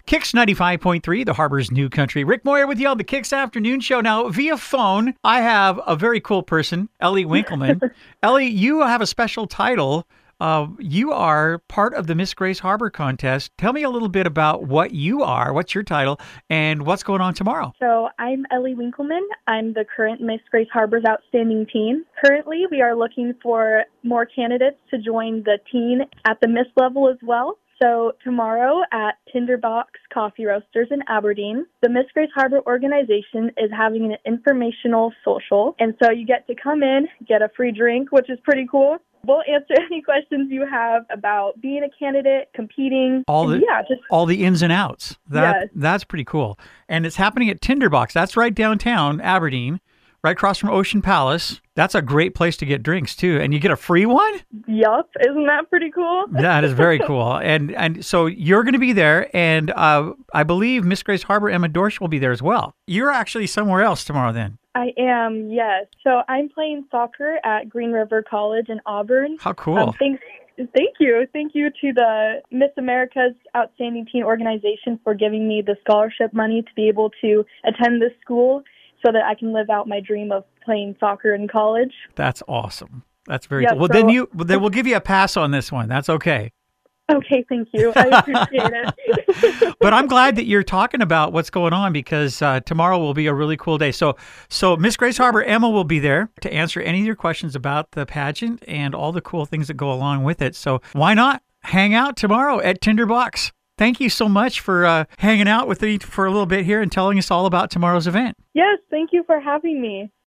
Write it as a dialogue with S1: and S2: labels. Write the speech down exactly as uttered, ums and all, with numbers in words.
S1: Kicks ninety-five point three, the Harbor's new country. Rick Moyer with you on the Kicks Afternoon Show. Now, via phone, I have a very cool person, Ellie Winkleman. Ellie, you have a special title. Uh, you are part of the Miss Grace Harbor contest. Tell me a little bit about what you are, what's your title, and what's going on tomorrow.
S2: So I'm Ellie Winkleman. I'm the current Miss Grace Harbor's Outstanding Teen. Currently, we are looking for more candidates to join the teen at the Miss level as well. So tomorrow at Tinderbox Coffee Roasters in Aberdeen, the Miss Grace Harbor organization is having an informational social. And so you get to come in, get a free drink, which is pretty cool. We'll answer any questions you have about being a candidate, competing.
S1: All the
S2: yeah, just,
S1: all the ins and outs. That
S2: yes.
S1: That's pretty cool. And it's happening at Tinderbox. That's right downtown Aberdeen, right across from Ocean Palace. That's a great place to get drinks, too. And you get a free one?
S2: Yup. Isn't that pretty cool?
S1: That is very cool. And and so you're going to be there, and uh, I believe Miss Grace Harbor, Emma Dorsch, will be there as well. You're actually somewhere else tomorrow then.
S2: I am, yes. So I'm playing soccer at Green River College in Auburn.
S1: How cool.
S2: Um, thanks. Thank you. Thank you to the Miss America's Outstanding Teen organization for giving me the scholarship money to be able to attend this school so that I can live out my dream of playing soccer in college.
S1: That's awesome. That's very
S2: yeah,
S1: cool. Well,
S2: so,
S1: then you then we'll give you a pass on this one. That's okay.
S2: Okay, thank you. I appreciate it.
S1: But I'm glad that you're talking about what's going on because uh, tomorrow will be a really cool day. So, so Miss Grace Harbor, Emma will be there to answer any of your questions about the pageant and all the cool things that go along with it. So why not hang out tomorrow at Tinderbox? Thank you so much for uh, hanging out with me for a little bit here and telling us all about tomorrow's event.
S2: Yes, thank you for having me.